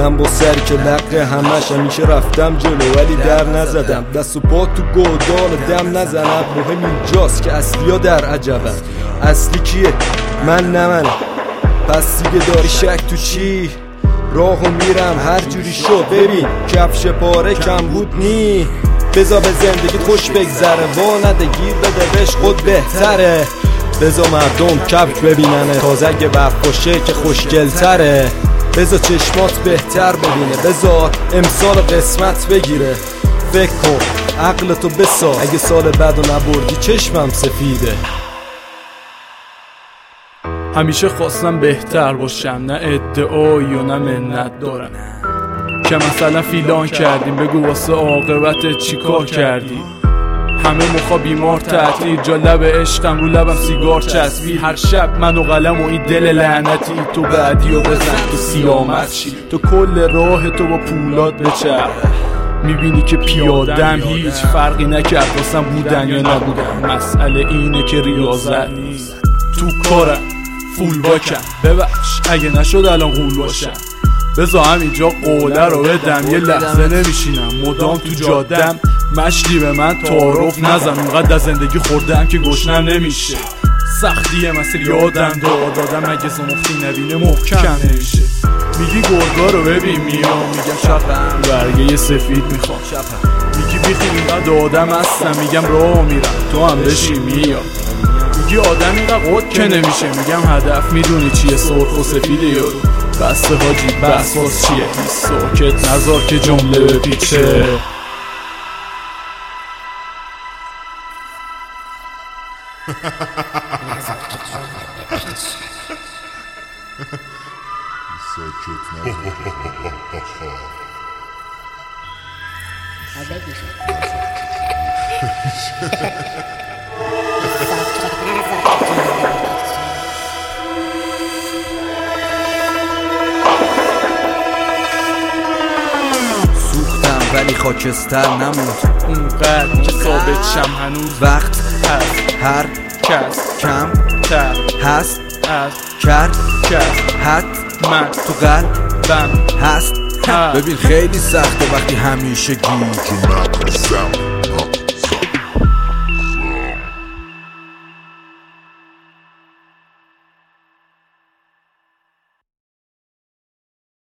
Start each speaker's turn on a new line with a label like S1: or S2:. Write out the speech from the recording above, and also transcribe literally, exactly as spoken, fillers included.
S1: زدم با سری که لقه همش همیشه رفتم جلو ولی در نزدم دست و پا تو گودال دم نزنم. مهم اینجاست که اصلی ها در عجبم. اصلی کیه؟ من نه منم. پس دیگه داری شک تو چی؟ راهو میرم هر جوری شد. ببین کفش پاره کم بود نی. بذار به زندگی خوش بگذره وا نده گیر بده بهش خود بهتره. بذار مردم کفش ببیننه تازه اگه برف باشه که خوشگل تره. بذار چشمات بهتر ببینه. بذار امسال قسمت بگیره. فکر کن عقلتو بساز اگه سال بعدو نبردی چشمم سفیده.
S2: همیشه خواستم بهتر باشم نه ادعایی و نه منت دارم که مثلا فیلان کردیم بگو واسه عاقبت چی کار کردی. همه مخا بیمار تعطیل جا لب عشقم رو لبم سیگار چسبی. هر شب من و قلم و این دل لعنتی تو بعدی و بزن تو سیامت چی. تو کل راه تو با پولاد بچرخ میبینی که پیادم هیچ فرقی نکرد واسم بودن یا نبودن. مسئله اینه که ریاضت نیست تو کارم فول باکم. ببخش اگه نشد الان غول باشم. بذار همینجا قوله رو بدم یه لحظه نمیشینم مدام تو جادم. مشتی به من تعارف نزن اونقدر از زندگی خوردم که گشنم نمیشه. سختیه مثل یادم داد دادم اگه زمختی نبینه محکم نمیشه. میگی گرگا رو ببین میام میگم شبم برگه سفید میخوام. میگی بیخی اینقدر آدم هستم میگم راه میرم تو هم بشی میام. میگی آدم اینقدر قد که نمیشه میگم هدف میدونی چیه سرخ و سفیده یارو. بسته حاجی بس باز چیه هیچ ساکت نذار که جمله بپیچه.
S3: سوختم ولی خاکستر نموند
S2: اونقدر که ثابت شم هنوز.
S3: وقت
S2: هست
S3: هر
S2: کس
S3: کم
S2: تر
S3: هست
S2: از
S3: کرد
S2: کس
S3: حد
S2: من
S3: تو قلبم
S2: هست
S3: هست. ببین خیلی سخته وقتی همیشه گیر
S4: تو مدرسم